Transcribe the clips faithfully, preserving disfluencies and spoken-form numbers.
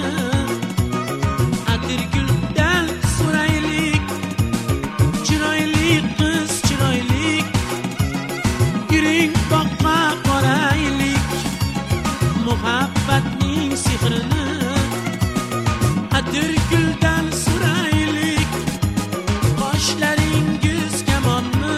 atirguldan so'raylik, chiroyli qiz chiroyli, yuring boqqa boraylik, muhabbatning sehrini atirguldan so'raylik. Qoshlaringiz kamonmi,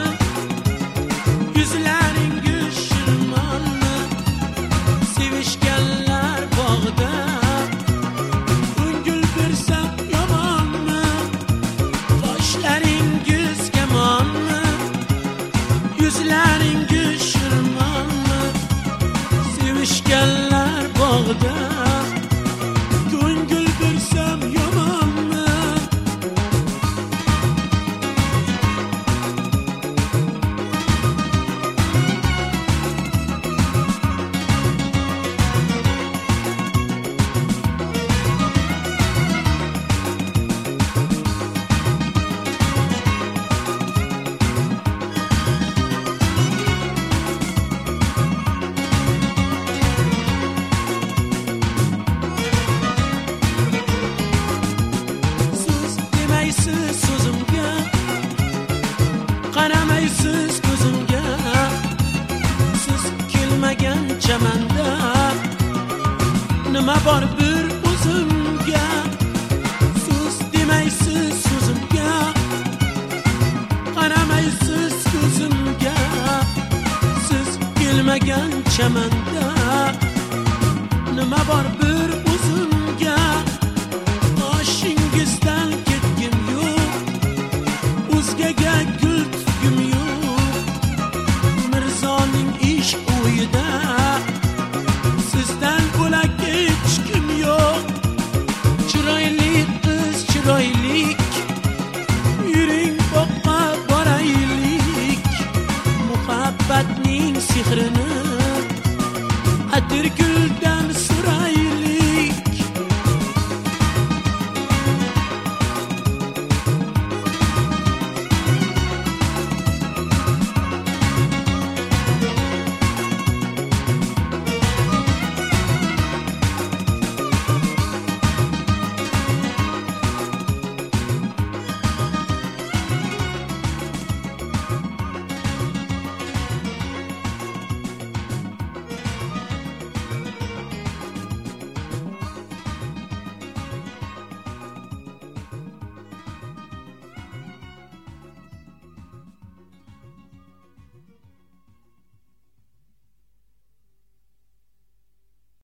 yuzlaringiz shirmonmi, sevishganlar bog'da ko'ngil bersam yomonmi? Qoshlaringiz kamonmi, yuzlaringiz shirmonmi, sevishganlar bog'da ko'ngil bersam yomonmi? Siz demaysiz so'zimga, qaramaysiz ko'zimga, siz kelmagan chamanda nima bor bir o'zimga? Siz demaysiz so'zimga, qaramaysiz ko'zimga, siz kelmagan chamanda nima bor bir o'zimga?